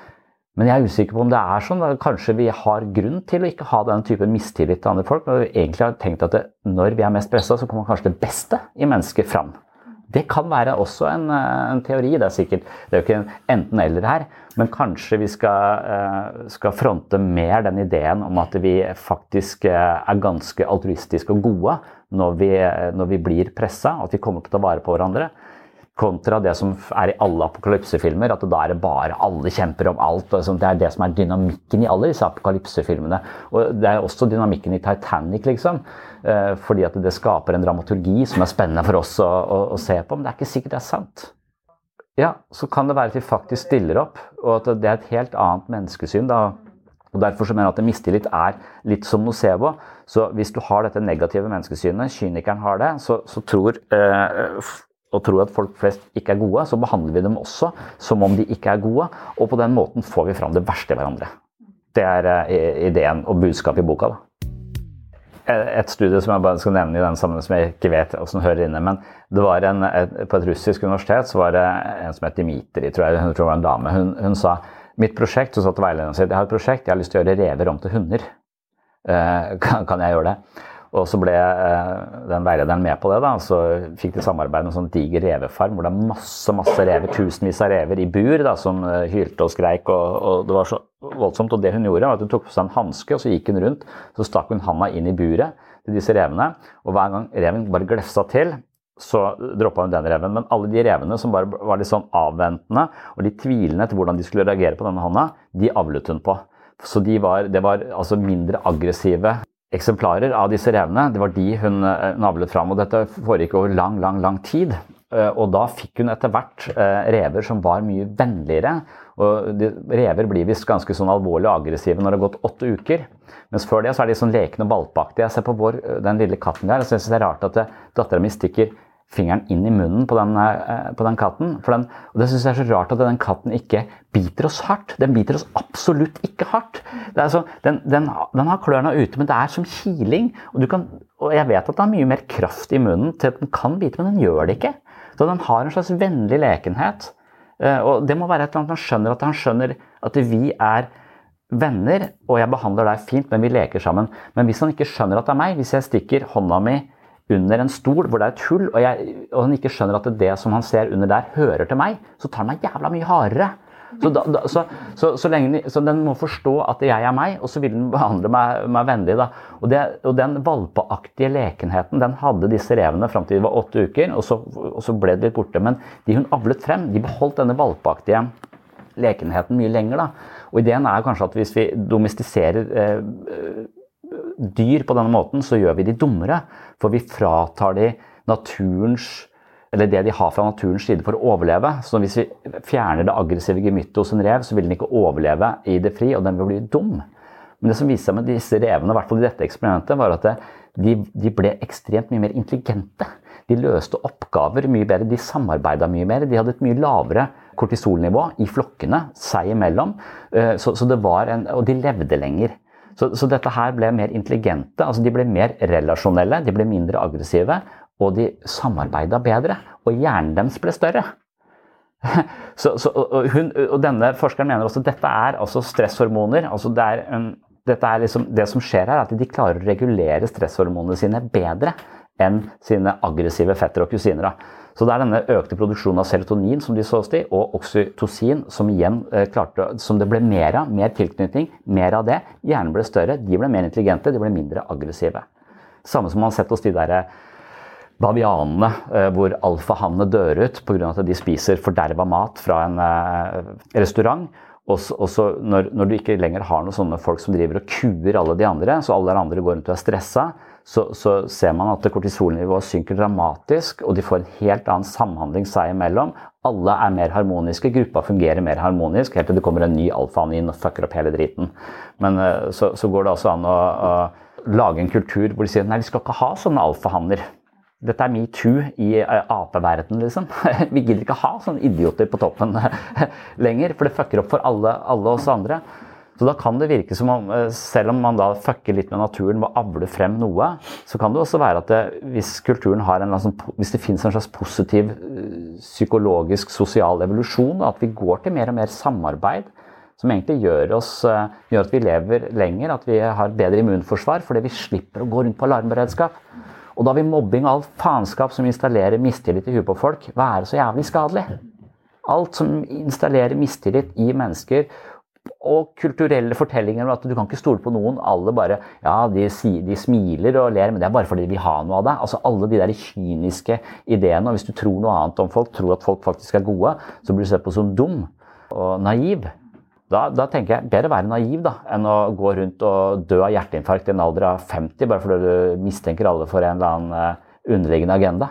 Men jeg er usikker på om det er sånn, da kanskje vi har grunn til å ikke ha den type mistillit til andre folk, og egentlig har tenkt at det, når vi er mest presset, så kommer kanskje det beste i mennesket fram. Det kan være også en, en teori, det er sikkert, det er jo ikke en enten eller her, men kanskje vi skal, skal fronte mer den ideen om at vi faktisk er ganske altruistiske og gode når vi, når vi blir presset, at vi kommer til å ta vare på hverandre, kontra det som er i alle apokalypsefilmer, at da er det bare alle kjemper om alt, og det er det som er dynamikken i alle disse apokalypsefilmene. Og det er også dynamikken i Titanic, liksom, fordi at det skaper en dramaturgi som er spennende for oss å, å, å se på, men det er ikke sikkert det er sant. Ja, så kan det være at vi faktisk stiller opp, og at det er et helt annet menneskesyn da, og derfor så mener jeg at mistillit er litt som nocebo. Så hvis du har dette negative menneskesynet, kynikeren har det, så, så tror... Eh, og tror at folk flest ikke er gode, så behandler vi dem også som om de ikke er gode, og på den måten får vi fram det verste i hverandre. Det er ideen og budskapet i boka. Da. Et studie som jeg bare skal nevne i den sammenheng som jeg ikke vet hvordan hører inne, men det var en, et, på et russisk universitet så var det en som het Dimitri, tror jeg, hun tror det var en dame. Hun, hun sa, mitt prosjekt, hun sa til veilederen sin, jeg har et prosjekt, jeg har lyst til å gjøre rever om til hunder. Eh, kan, kan jeg gjøre det? Og så ble den veilederen med på det da, så fikk de samarbeid med en sånn diger revefarm, hvor det er masse, masse rever, tusenvis av rever i bur da, som hylte og skreik, og, og det var så voldsomt. Og det hun gjorde var at hun tok på seg en handske, og så gikk hun rundt, så stakk hun handa inn i buret til disse revene, og hver gang reven bare glefsa til, så droppet hun den reven. Men alle de revene som bare var litt sånn avventende, og litt tvilende til hvordan de skulle reagere på denne hånda, de avlet hun på. Så de var, det var altså mindre aggressive eksemplarer av disse revene, det var de hun navlet fram, og dette foregikk over lang, lang, lang tid. Og da fikk hun etter hvert rever som var mye vennligere, og de, rever blir vist ganske sånn alvorlig og aggressive når det har gått åtte uker. Mens før det så er de sånn lekende og valpaktige. Jeg ser på vår, den lille katten der, og synes det er rart at datteren min stikker fingeren inn i munnen på den, på den katten. For den, og det synes jeg er så rart at den katten ikke biter oss hardt. Den biter oss absolutt ikke hardt. Det er så, den, den, den har klørne ute, men det er som kiling. Og, du kan, og jeg vet at den har mye mer kraft i munnen til at den kan bite, men den gjør det ikke. Så den har en slags vennlig lekenhet. Og det må være et eller annet man skjønner, at han skjønner at vi er venner, og jeg behandler deg fint, men vi leker sammen. Men hvis han ikke skjønner at det er meg, hvis jeg stikker hånda mi under en stol hvor det er et hull, og, jeg, og han ikke skjønner at det som han ser under der hører til meg, så tar han meg jævla mye hardere. Så, da, da, så, så, så, lenge, så den må forstå at jeg er meg, og så vil den behandle meg, meg vennlig. Da. Og, det, og den valpeaktige lekenheten, den hadde disse revene frem til de var åtte uker, og så, og så ble det litt borte. Men de hun avlet frem, de beholdt denne valpeaktige lekenheten mye lenger. Da. Og ideen er kanskje at hvis vi domestiserer eh, dyr på denne måten, så gjør vi de dummere, for vi fratar de naturens, eller det de har fra naturens side for å overleve. Så hvis vi fjerner det aggressive gemyttet hos en rev, så vil den ikke overleve i det fri, og den vil bli dum. Men det som viser seg med disse revene, i hvert fall i dette eksperimentet, var at de, de ble ekstremt mye mer intelligente. De løste oppgaver mye bedre, de samarbeidet mye mer, de hadde et mye lavere kortisolnivå i flokkene, seg imellom, så, så det var en, og de levde lenger. Så, så dette her ble mer intelligente, altså de ble mer relasjonelle, de ble mindre aggressive, og de samarbeidet bedre, og hjernen deres ble større. så, så, og, hun, og denne forskeren mener også at dette er altså stresshormoner, altså det er en, dette er liksom, det som skjer her er at de klarer å regulere stresshormonene sine bedre enn sine aggressive fetter og kusiner. Så det er denne økte produksjonen av serotonin som de så oss i, og oksytocin som igjen eh, klarte, som det ble mer av, mer tilknytning, mer av det. Hjernen ble større, de ble mer intelligente, de ble mindre aggressive. Samme som man har sett hos de der bavianene, eh, hvor alfahannene dør ut på grunn av at de spiser forderva mat fra en eh, restaurant. Og så når, når du ikke lenger har noen sånne folk som driver og kuer alle de andre, så alle de andre går rundt og er stresset, så, så ser man at kortisolnivået synker dramatisk, og de får en helt annen samhandling seg imellom. Alle er mer harmoniske, gruppa fungerer mer harmonisk, helt til det kommer en ny alfahann inn og fucker opp hele driten. Men så, så går det også an å, å lage en kultur hvor de sier, nei, vi skal ikke ha sånne alfahanner. Dette er MeToo i apeverden, liksom. Vi gidder ikke ha sånne idioter på toppen lenger, for det fucker opp for alle, alle oss andre. Så da kan det virke som om, selv om man da fucker litt med naturen ved å avle frem noe, så kan det også være at det, hvis kulturen har en, hvis det finnes en slags positiv psykologisk, sosial evolusjon, at vi går til mer og mer samarbeid, som egentlig gjør, oss, gjør at vi lever lenger, at vi har bedre immunforsvar, fordi vi slipper å gå rundt på alarmberedskap. Og da vil mobbing og alt faenskap som installerer mistillit i huet på folk, være så jævlig skadelig. Alt som installerer mistillit i mennesker, og kulturelle fortellinger om at du kan ikke stole på noen, alle bare, ja, de, de smiler og ler, men det er bare fordi de vil ha noe av det. Altså alle de der kyniske ideene, og hvis du tror noe annet om folk, tror at folk faktisk er gode, så blir du sett på som dum og naiv. Da, da tenker jeg, bedre være naiv da, enn å gå rundt og dø av hjerteinfarkt i en alder av femti, bare fordi du mistenker alle for en eller annen underliggende agenda.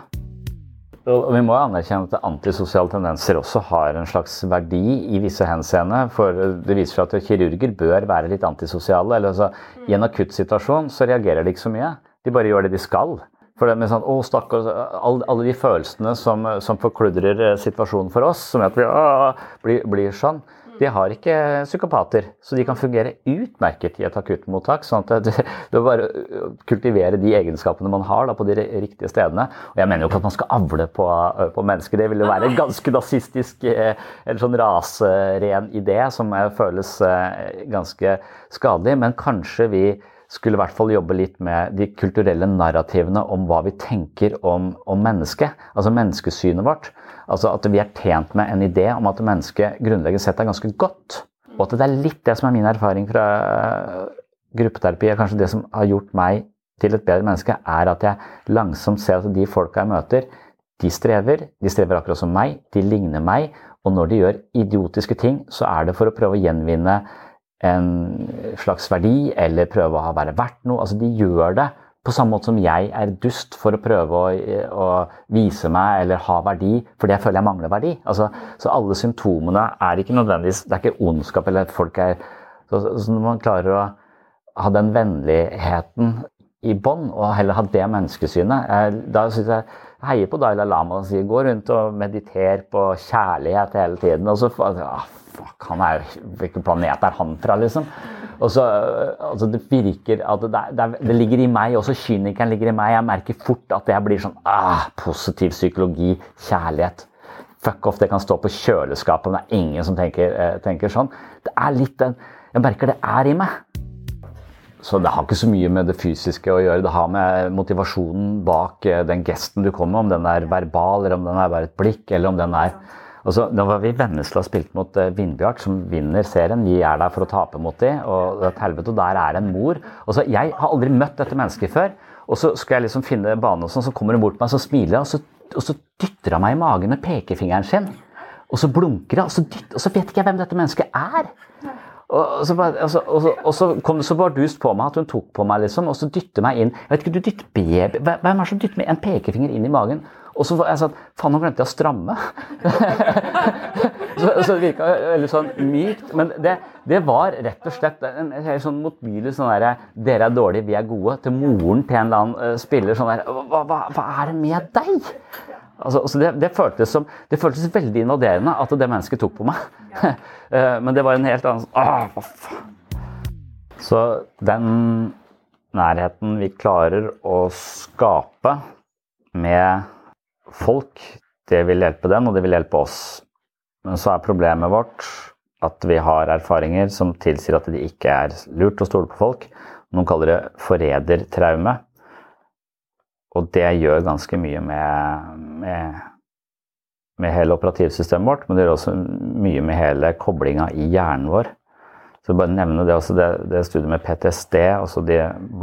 Og vi må anerkjenne at antisosiale tendenser også har en slags verdi i visse henseende, for det viser seg at kirurger bør være litt antisosiale, eller altså, i en akutt situasjon så reagerer de ikke så mye, de bare gjør det de skal. For det med sånn, å stakkars, alle, alle de følelsene som, som forkludrer situasjonen for oss, som at vi å, blir, blir sånn, de har ikke psykopater, så de kan fungere utmerket i et akuttmottak, sånn at det, det bare kultivere de egenskapene man har da, på de riktige stedene. Og jeg mener jo ikke at man skal avle på, på mennesker, det vil jo være en ganske nazistisk, eller sånn raseren idé som føles ganske skadelig, men kanskje vi skulle i hvert fall jobbe litt med de kulturelle narrativene om hva vi tenker om, om mennesket, altså menneskesynet vårt. Altså at vi er tjent med en idé om at mennesket grunnleggende sett er ganske godt. Og at det er litt det som er min erfaring fra gruppeterapi, kanskje det som har gjort meg til et bedre menneske, er at jeg langsomt ser at de folka jeg møter, de strever, de strever akkurat som meg, de ligner meg, og når de gjør idiotiske ting, så er det for å prøve å gjenvinne en slags verdi, eller prøve å være verdt noe. Altså de gjør det på samme måte som jeg er dust for å prøve å, å vise meg eller ha verdi, fordi jeg føler jeg mangler verdi. Altså, så alle symptomene er ikke nødvendigvis, det er ikke ondskap eller at folk er, så, så når man klarer å ha den vennligheten i bånd, og heller ha det menneskesynet, jeg, da synes jeg, jeg heier på Dalai Lama og sier, gå rundt og mediter på kjærlighet hele tiden, og så, ah, fuck, han er, hvilken planet er han fra liksom? Og så, altså det virker at det, det, det ligger i meg, også kynikeren ligger i meg, jeg merker fort at jeg blir sånn, ah, positiv psykologi, kjærlighet, fuck off, det kan stå på kjøleskapet, men det er ingen som tenker, eh, tenker sånn. Det er litt den, jeg merker det er i meg. Så det har ikke så mye med det fysiske å gjøre, det har med motivasjonen bak den gesten du kommer med, om den er verbal, eller om den er bare et blikk, eller om den er... Altså, da var vi i Vennesla spilt mot uh, Vindbjart, som vinner serien. Vi er der for å tape mot de, og et helvete, og der er en mor. Og så, jeg har aldri møtt dette mennesket før, og så skal jeg liksom finne banen og sånn, så kommer hun bort på meg, så smiler jeg, og så, og så dytter hun meg i magen med pekefingeren sin, og så blunker jeg, og så, dytter, og så vet ikke jeg hvem dette mennesket er. Og så, bare, og, så, og, så, og så kom det så bardust på meg at hun tok på meg liksom, og så dytter meg inn. Jeg vet ikke, du dytter baby. Hvem er det som dytter med en pekefinger inn i magen? Og så var jeg sånn, faen, nå glemte jeg å stramme. så, så det virket veldig sånn mykt, men det, det var rett og slett en, en sånn motbydelig sånn der, dere er dårlige, vi er gode, til moren til en eller annen uh, spiller sånn der, hva, hva, hva er det med deg? Altså, altså det, det, føltes som, det føltes veldig invaderende at det mennesket tok på meg. Men det var en helt annen... Åh, hva faen? Så den nærheten vi klarer å skape med folk, det vil hjelpe dem, og det vil hjelpe oss. Men så er problemet vårt at vi har erfaringer som tilsier at det ikke er lurt å stole på folk. Noen kaller det forrædertraume. Og det gjør ganske mye med, med, med hele operativsystemet vårt, men det gjør også mye med hele koblinga i hjernen vår. Så bare nevne det, også det, det studiet med P T S D, altså de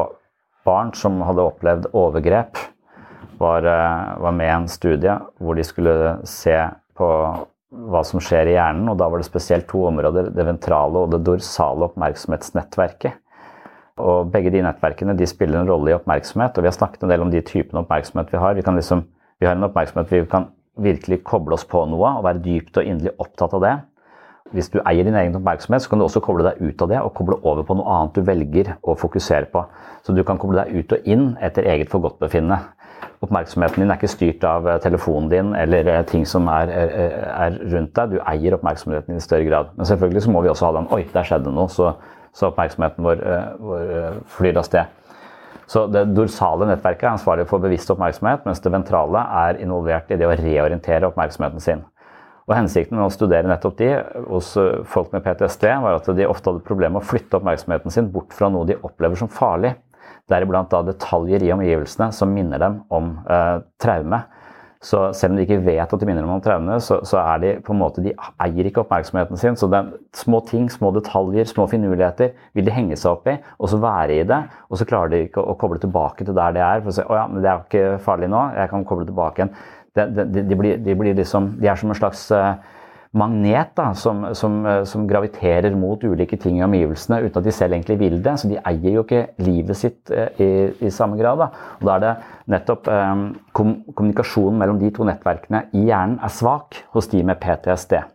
barn som hadde opplevd overgrep, var, var med i en studie hvor de skulle se på hva som skjer i hjernen, og da var det spesielt to områder, det ventrale og det dorsale oppmerksomhetsnettverket. Og begge de nettverkene, de spiller en rolle i oppmerksomhet, og vi har snakket en del om de typene oppmerksomhet vi har. Vi, kan liksom, vi har en oppmerksomhet vi kan virkelig koble oss på noe, og være dypt og inderlig opptatt av det. Hvis du eier din egen oppmerksomhet, så kan du også koble deg ut av det, og koble over på noe annet du velger å fokusere på. Så du kan koble deg ut og inn etter eget forgodtbefinnende. Oppmerksomheten din er ikke styrt av telefonen din eller ting som er, er, er rundt deg. Du eier oppmerksomheten i større grad. Men selvfølgelig så må vi også ha den, oi, der skjedde noe, så, så oppmerksomheten vår, vår flyr av sted. Så det dorsale nettverket er ansvarlig for bevisst oppmerksomhet, mens det ventrale er involvert i det å reorientere oppmerksomheten sin. Og hensikten med å studere nettopp de hos folk med P T S D var at de ofte hadde problemer med å flytte oppmerksomheten sin bort fra noe de opplever som farlig. Deriblant da detaljer i omgivelsene som minner dem om eh, traume. Så selv om de ikke vet at de minner dem om traume, så, så er de på en måte, de eier ikke oppmerksomheten sin. Så den, små ting, små detaljer, små finurligheter vil de henge seg opp i, og så være i det, og så klarer de ikke å, å koble tilbake til der det er, for å si, å ja, men det er ikke farlig nå, jeg kan koble tilbake igjen. De, de, de, blir, de, blir liksom, de er som en slags uh, magnet da, som, som, uh, som graviterer mot ulike ting i omgivelsene uten at de selv egentlig vil det, så de eier jo ikke livet sitt uh, i, i samme grad. Da. Og da er det nettopp um, kom, kommunikasjonen mellom de to nettverkene i hjernen er svak hos de med P T S D.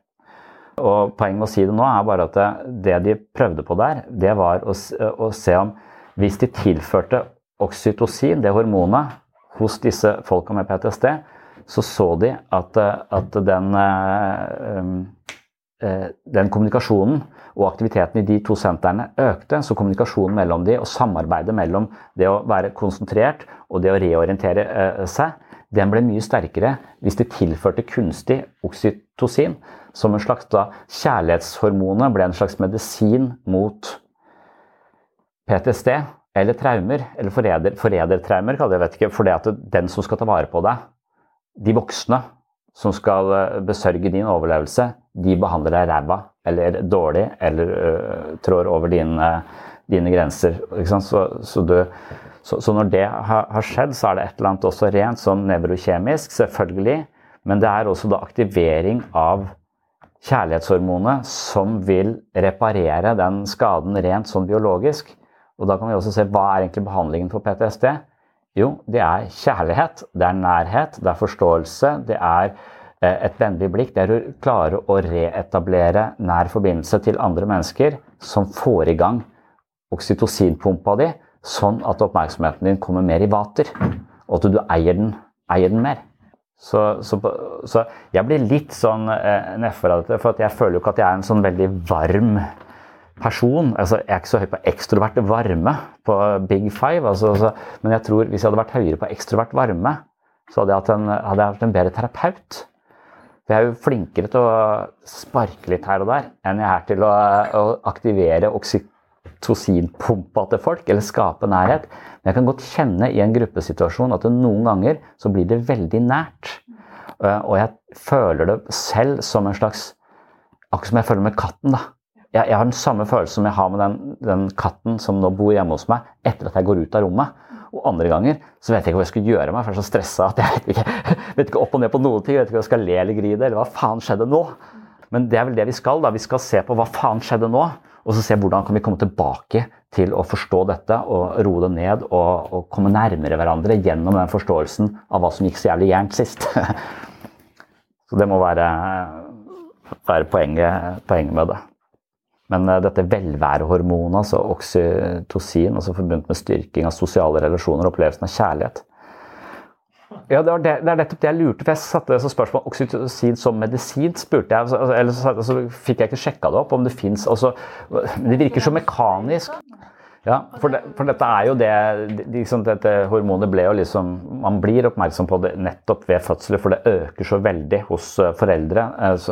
Og poenget med å si det nå er bare at det, det de prøvde på der, det var å, å se om hvis de tilførte oksytocin, det hormonet, hos disse folka med P T S D, så så de at, at den, den kommunikasjonen og aktiviteten i de to sentrene økte, så kommunikasjonen mellom de og samarbeidet mellom det å være konsentrert og det å reorientere seg, den ble mye sterkere hvis de tilførte kunstig oksytocin, som en slags da, kjærlighetshormonet ble en slags medisin mot P T S D, eller traumer, eller forræder, forrædertraumer, kaller jeg vet ikke, for det at den som skal ta vare på deg, de voksne som skal besørge din overlevelse, de behandler deg ræva, eller dårlig, eller uh, trår over dine, dine grenser. Ikke sant? Så, så, du, så, så når det har, har skjedd, så er det et eller annet også rent sånn nevrokjemisk, selvfølgelig, men det er også da aktivering av kjærlighetshormonet som vil reparere den skaden rent sånn biologisk. Og da kan vi også se hva er egentlig behandlingen for P T S D. Jo, det er kjærlighet, det er nærhet, det er forståelse, det er et vennlig blikk, det er å klare å reetablere nær forbindelse til andre mennesker som får i gang oksytocinpumpa di, sånn at oppmerksomheten din kommer mer i vater, og at du eier den, eier den mer. Så, så, så jeg blir litt sånn eh, nedfor av dette, for at jeg føler jo ikke at jeg er en sånn veldig varm person. Altså, jeg er ikke så høy på ekstrovert varme på Big Five, altså, altså, men jeg tror hvis jeg hadde vært høyere på ekstrovert varme, så hadde jeg hatt en, hadde jeg hatt en bedre terapeut. For jeg er jo flinkere til å sparke litt her og der, enn jeg er til å, å aktivere oksytocinpumpa til folk, eller skape nærhet. Men jeg kan godt kjenne i en gruppesituasjon at det noen ganger så blir det veldig nært. Og jeg føler det selv som en slags, akkurat som jeg føler med katten da. Jeg, jeg har den samme følelse som jeg har med den, den katten som nå bor hjemme hos meg, etter at jeg går ut av rommet. Og andre ganger så vet jeg ikke hva jeg skal gjøre meg, for jeg er så stresset at jeg vet ikke, vet ikke opp og ned på noen ting, jeg vet ikke hva jeg skal le eller gride, eller hva faen skjedde nå? Men det er vel det vi skal da, vi skal se på hva faen skjedde nå, og så se hvordan kan vi komme tilbake til å forstå dette, og roe det ned, og, og komme nærmere hverandre gjennom den forståelsen av hva som gikk så jævlig gærent sist. Så det må være, være poenget, poenget med det. Men uh, dette velværehormonet, altså oksytocin, altså forbundet med styrking av sosiale relasjoner og opplevelsen av kjærlighet. Ja, det, var det, det er nettopp det jeg lurte, for jeg satte det som spørsmål, oksytocin som medisin, spurte jeg, altså, eller så, så fikk jeg ikke sjekket det opp om det finnes, altså, det virker så mekanisk. Ja, for, det, for dette er jo det, liksom dette hormonet ble jo liksom, man blir oppmerksom på det nettopp ved fødsler, for det øker så veldig hos foreldre,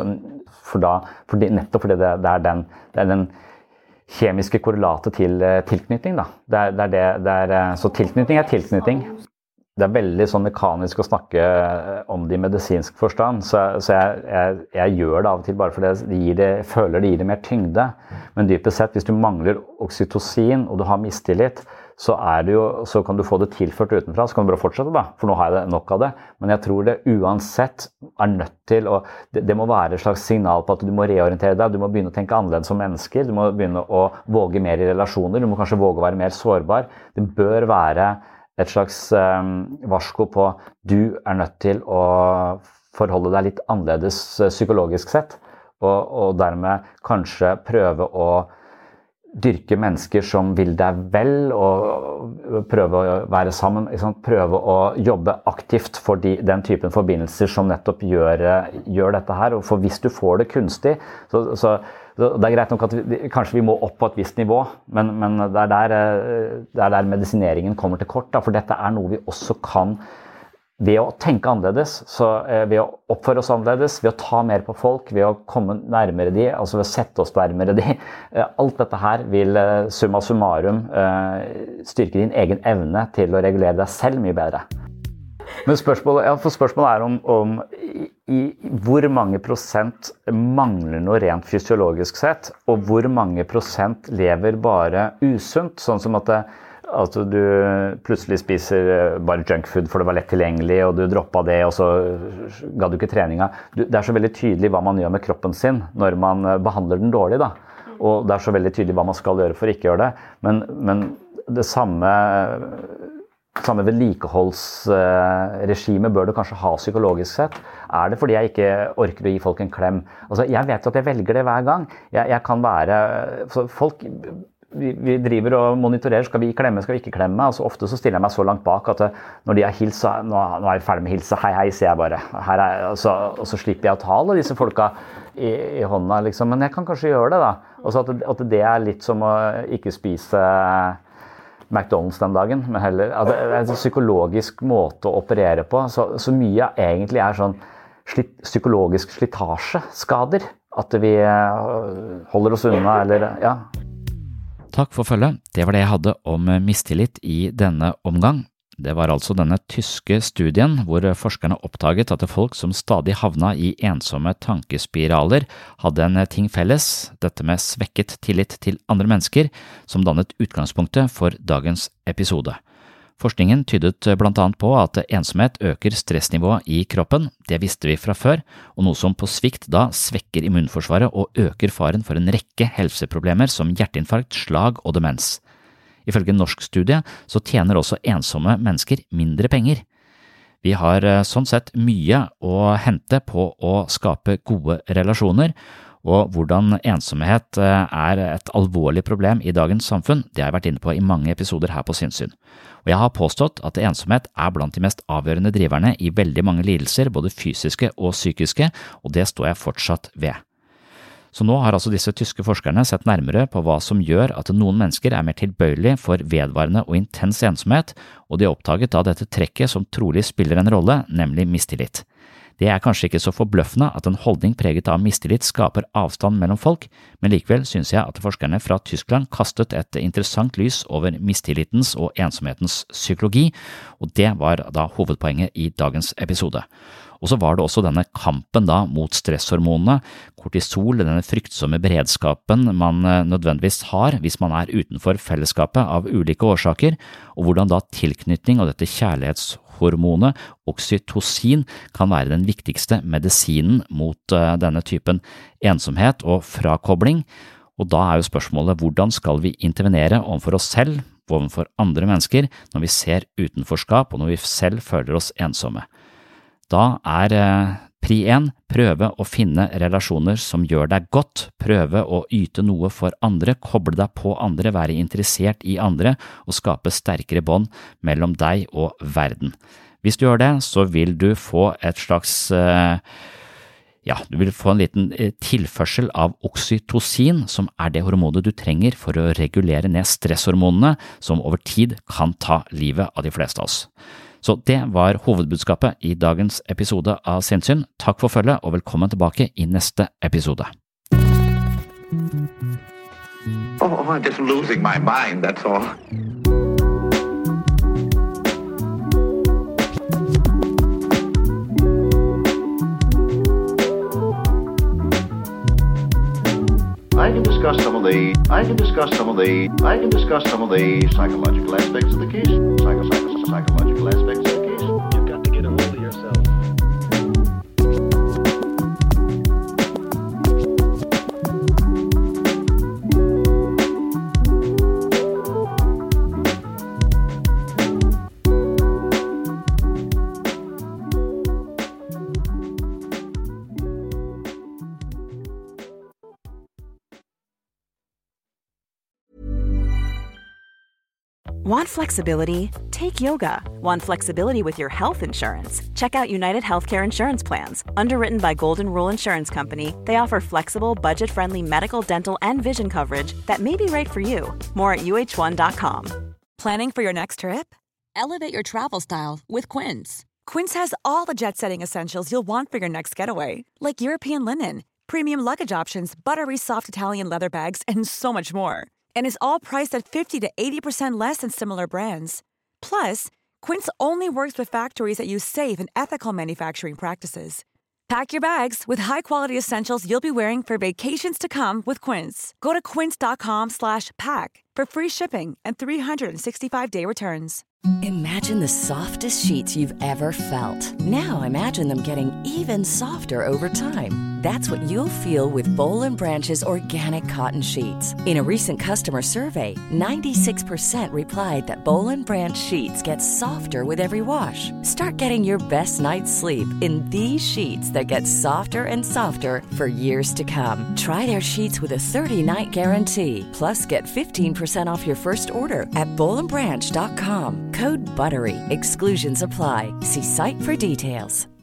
for da, fordi, nettopp fordi det, det, er den, det er den kjemiske korrelatet til tilknytning da. Det er, det er det, det er, så tilknytning er tilknytning. Det er veldig sånn mekanisk å snakke om det i medisinsk forstand, så, så jeg, jeg, jeg gjør det av og til bare fordi jeg gir det, føler det gir det mer tyngde. Men dypest sett, hvis du mangler oksytocin og du har mistillit, så, er det jo, så kan du få det tilført utenfra, så kan du bare fortsette da, for nå har jeg nok av det. Men jeg tror det uansett er nødt til, og det, det må være et slags signal på at du må reorientere deg, du må begynne å tenke annerledes som mennesker, du må begynne å våge mer i relasjoner, du må kanskje våge å være mer sårbar. Det bør være et slags um, varsko på du er nødt til å forholde deg litt annerledes psykologisk sett, og, og dermed kanskje prøve å dyrke mennesker som vil deg vel, og prøve å være sammen, liksom, prøve å jobbe aktivt for de, den typen forbindelser som nettopp gjør, gjør dette her, og for hvis du får det kunstig, så, så det er greit nok at vi, kanskje vi må opp på et visst nivå, men, men det, er der, det er der medisineringen kommer til kort, da, for dette er noe vi også kan, ved å tenke annerledes, så, ved å oppføre oss annerledes, ved å ta mer på folk, ved å komme nærmere de, altså ved å sette oss nærmere de. Alt dette her vil summa summarum styrke din egen evne til å regulere deg selv mye bedre. Men spørsmålet, ja, for spørsmålet er om, om i, i, hvor mange prosent mangler noe rent fysiologisk sett, og hvor mange prosent lever bare usunt, sånn som at, det, at du plutselig spiser bare junkfood for det var lett tilgjengelig, og du droppet det, og så ga du ikke treninga. Du, det er så veldig tydelig hva man gjør med kroppen sin når man behandler den dårlig, da. Og det er så veldig tydelig hva man skal gjøre for å ikke gjøre det. Men, men det samme... samme vedlikeholdsregime bør du kanskje ha psykologisk sett. Er det fordi jeg ikke orker å gi folk en klem? Altså, jeg vet jo at jeg velger det hver gang. Jeg, jeg kan være... Folk, vi, vi driver og monitorerer, skal vi klemme, skal vi ikke klemme? Altså, ofte så stiller jeg meg så langt bak at når de har hils, så, nå, nå er jeg ferdig med hilse, hei hei, sier jeg bare. Her er, og, så, og så slipper jeg å ta alle disse folka i, i hånda, liksom. Men jeg kan kanskje gjøre det da. Og så at, at det er litt som å ikke spise... McDonald's den dagen, men heller altså, det er en psykologisk måte å operere på, så, så mye egentlig er sånn slit, psykologisk slitasjeskader, at vi holder oss unna, eller ja. Takk for følget, det var det jeg hadde om mistillit i denne omgang. Det var altså denne tyske studien hvor forskerne oppdaget at folk som stadig havna i ensomme tankespiraler hadde en ting felles, dette med svekket tillit til andre mennesker, som dannet utgangspunktet for dagens episode. Forskningen tydet blant annet på at ensomhet øker stressnivået i kroppen, det visste vi fra før, og noe som på svikt da svekker immunforsvaret og øker faren for en rekke helseproblemer som hjerteinfarkt, slag og demens. Ifølge en norsk studie så tjener også ensomme mennesker mindre penger. Vi har sånn sett mye å hente på å skape gode relasjoner, og hvordan ensomhet er et alvorlig problem i dagens samfunn, det har jeg vært inne på i mange episoder her på Sinnsyn. Og jeg har påstått at ensomhet er blant de mest avgjørende driverne i veldig mange lidelser, både fysiske og psykiske, og det står jeg fortsatt ved. Så nå har altså disse tyske forskerne sett nærmere på hva som gjør at noen mennesker er mer tilbøyelige for vedvarende og intens ensomhet, og de har oppdaget da dette trekket som trolig spiller en rolle, nemlig mistillit. Det er kanskje ikke så forbløffende at en holdning preget av mistillit skaper avstand mellom folk, men likevel synes jeg at forskerne fra Tyskland kastet et interessant lys over mistillitens og ensomhetens psykologi, og det var da hovedpoenget i dagens episode. Og så var det også denne kampen da mot stresshormonene, kortisol, denne fryktsomme beredskapen man nødvendigvis har hvis man er utenfor fellesskapet av ulike årsaker, og hvordan da tilknytning og dette kjærlighetshormonet, oksytocin, kan være den viktigste medisinen mot denne typen ensomhet og frakobling. Og da er jo spørsmålet hvordan skal vi intervenere overfor oss selv, overfor andre mennesker, når vi ser utenforskap og når vi selv føler oss ensomme. Da er pri én prøve å finne relasjoner som gjør deg godt, prøve å yte noe for andre, koble deg på andre, være interessert i andre og skape sterkere bånd mellom deg og verden. Hvis du gjør det, så vil du få et slags Ja, du vil få en liten tilførsel av oksytocin, som er det hormonet du trenger for å regulere ned stresshormonene, som over tid kan ta livet av de fleste av oss. Så det var hovedbudskapet i dagens episode av Sinnsyn. Takk for følget, og velkommen tilbake i neste episode. Oh, I'm just losing my mind, that's all. I can discuss some of the I can discuss some of the I can discuss some of the psychological aspects of the case. Psycho, psycho, psychological aspects of the case. You've got to get a hold of yourself. Want flexibility? Take yoga. Want flexibility with your health insurance? Check out United Healthcare Insurance Plans. Underwritten by Golden Rule Insurance Company, they offer flexible, budget-friendly medical, dental, and vision coverage that may be right for you. More at U H one dot com. Planning for your next trip? Elevate your travel style with Quince. Quince has all the jet-setting essentials you'll want for your next getaway, like European linen, premium luggage options, buttery soft Italian leather bags, and so much more. And is all priced at fifty to eighty percent less than similar brands. Plus, Quince only works with factories that use safe and ethical manufacturing practices. Pack your bags with high-quality essentials you'll be wearing for vacations to come with Quince. Go to quince.com slash pack for free shipping and three sixty-five day returns. Imagine the softest sheets you've ever felt. Now imagine them getting even softer over time. That's what you'll feel with Boll and Branch's organic cotton sheets. In a recent customer survey, ninety-six percent replied that Boll and Branch sheets get softer with every wash. Start getting your best night's sleep in these sheets that get softer and softer for years to come. Try their sheets with a thirty-night guarantee. Plus, get fifteen percent off your first order at boll and branch dot com. Code BUTTERY. Exclusions apply. See site for details.